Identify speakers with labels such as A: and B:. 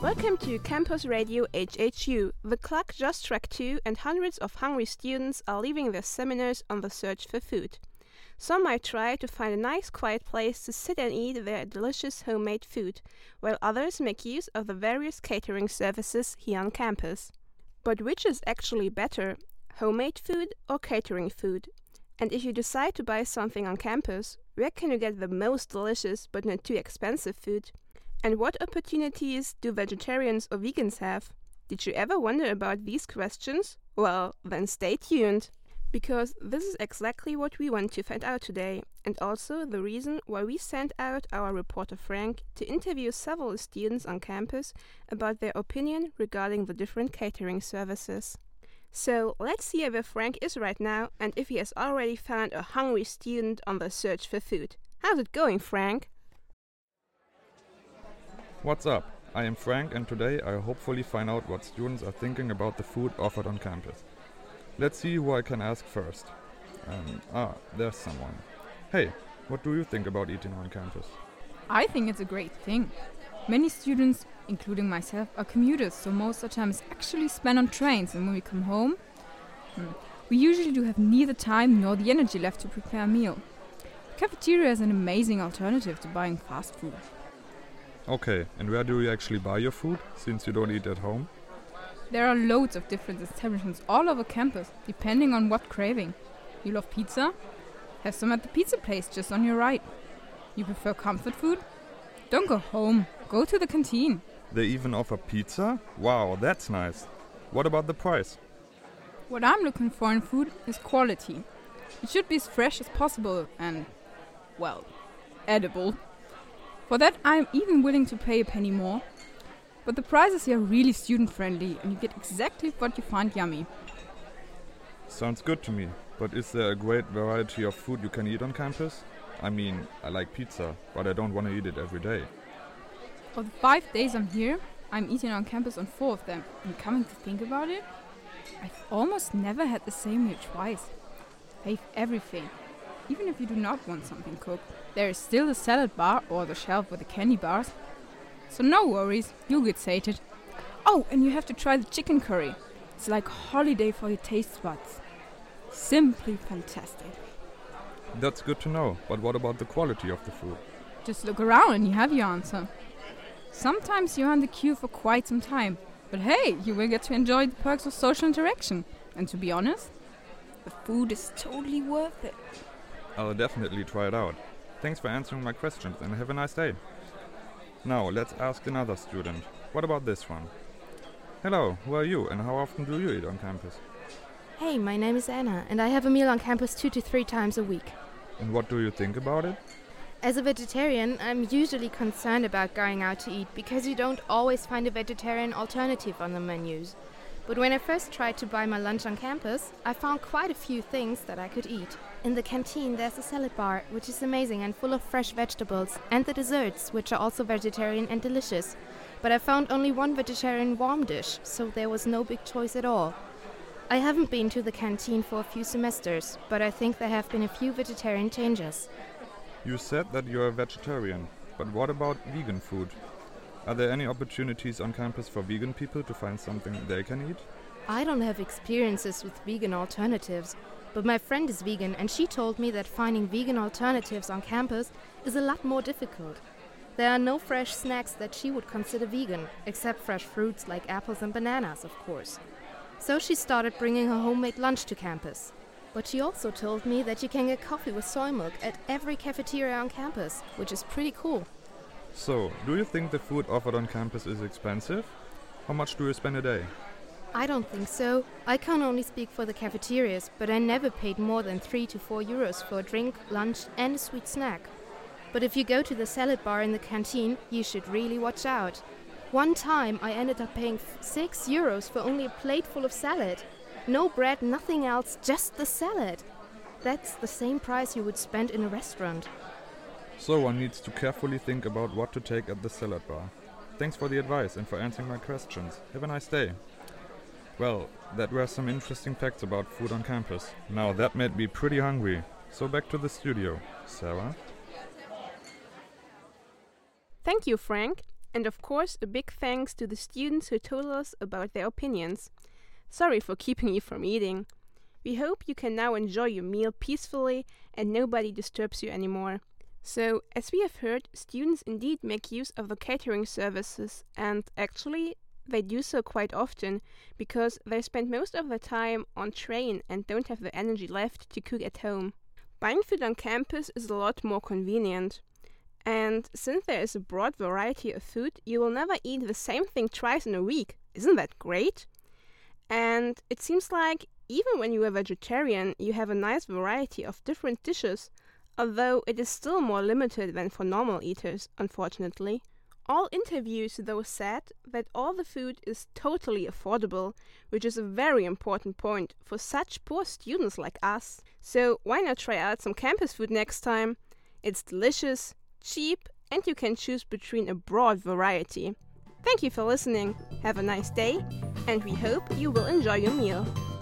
A: Welcome to Campus Radio HHU. The clock just struck 2 and hundreds of hungry students are leaving their seminars on the search for food. Some might try to find a nice quiet place to sit and eat their delicious homemade food, while others make use of the various catering services here on campus. But which is actually better, homemade food or catering food? And if you decide to buy something on campus, where can you get the most delicious but not too expensive food? And what opportunities do vegetarians or vegans have? Did you ever wonder about these questions? Well, then stay tuned, because this is exactly what we want to find out today, and also the reason why we sent out our reporter Frank to interview several students on campus about their opinion regarding the different catering services. So let's see where Frank is right now and if he has already found a hungry student on the search for food. How's it going, Frank?
B: What's up? I am Frank, and today I hopefully find out what students are thinking about the food offered on campus. Let's see who I can ask first. There's someone. Hey, what do you think about eating on campus?
C: I think it's a great thing. Many students, including myself, are commuters, so most of the time is actually spent on trains, and when we come home, we usually do have neither time nor the energy left to prepare a meal. The cafeteria is an amazing alternative to buying fast food.
B: Okay, and where do you actually buy your food, since you don't eat at home?
C: There are loads of different establishments all over campus, depending on what craving. You love pizza? Have some at the pizza place just on your right. You prefer comfort food? Don't go home, go to the canteen.
B: They even offer pizza? Wow, that's nice. What about the price?
C: What I'm looking for in food is quality. It should be as fresh as possible and, well, edible. For that, I'm even willing to pay a penny more. But the prices here are really student-friendly and you get exactly what you find yummy.
B: Sounds good to me, but is there a great variety of food you can eat on campus? I mean, I like pizza, but I don't want to eat it every day.
C: Of the 5 days I'm here, I'm eating on campus on 4 of them. And coming to think about it, I've almost never had the same meal twice. I have everything. Even if you do not want something cooked, there is still the salad bar or the shelf with the candy bars. So no worries, you'll get sated. Oh, and you have to try the chicken curry. It's like a holiday for your taste buds. Simply fantastic.
B: That's good to know, but what about the quality of the food?
C: Just look around and you have your answer. Sometimes you're on the queue for quite some time, but hey, you will get to enjoy the perks of social interaction. And to be honest, the food is totally worth it.
B: I'll definitely try it out. Thanks for answering my questions and have a nice day. Now, let's ask another student. What about this one? Hello, who are you and how often do you eat on campus?
D: Hey, my name is Anna and I have a meal on campus 2 to 3 times a week.
B: And what do you think about it?
D: As a vegetarian, I'm usually concerned about going out to eat because you don't always find a vegetarian alternative on the menus. But when I first tried to buy my lunch on campus, I found quite a few things that I could eat. In the canteen there's a salad bar, which is amazing and full of fresh vegetables, and the desserts, which are also vegetarian and delicious. But I found only one vegetarian warm dish, so there was no big choice at all. I haven't been to the canteen for a few semesters, but I think there have been a few vegetarian changes.
B: You said that you're a vegetarian, but what about vegan food? Are there any opportunities on campus for vegan people to find something they can eat?
D: I don't have experiences with vegan alternatives, but my friend is vegan and she told me that finding vegan alternatives on campus is a lot more difficult. There are no fresh snacks that she would consider vegan, except fresh fruits like apples and bananas, of course. So she started bringing her homemade lunch to campus. But she also told me that you can get coffee with soy milk at every cafeteria on campus, which is pretty cool.
B: So, do you think the food offered on campus is expensive? How much do you spend a day?
D: I don't think so. I can only speak for the cafeterias, but I never paid more than 3 to 4 euros for a drink, lunch and a sweet snack. But if you go to the salad bar in the canteen, you should really watch out. One time I ended up paying 6 euros for only a plate full of salad. No bread, nothing else, just the salad. That's the same price you would spend in a restaurant.
B: So one needs to carefully think about what to take at the salad bar. Thanks for the advice and for answering my questions. Have a nice day. Well, that were some interesting facts about food on campus. Now that made me pretty hungry. So back to the studio. Sarah?
A: Thank you, Frank. And of course, a big thanks to the students who told us about their opinions. Sorry for keeping you from eating. We hope you can now enjoy your meal peacefully and nobody disturbs you anymore. So, as we have heard, students indeed make use of the catering services, and actually they do so quite often because they spend most of their time on train and don't have the energy left to cook at home. Buying food on campus is a lot more convenient. And since there is a broad variety of food, you will never eat the same thing twice in a week. Isn't that great? And it seems like even when you are vegetarian, you have a nice variety of different dishes, although it is still more limited than for normal eaters, unfortunately. All interviews, though, said that all the food is totally affordable, which is a very important point for such poor students like us. So why not try out some campus food next time? It's delicious, cheap, and you can choose between a broad variety. Thank you for listening. Have a nice day, and we hope you will enjoy your meal.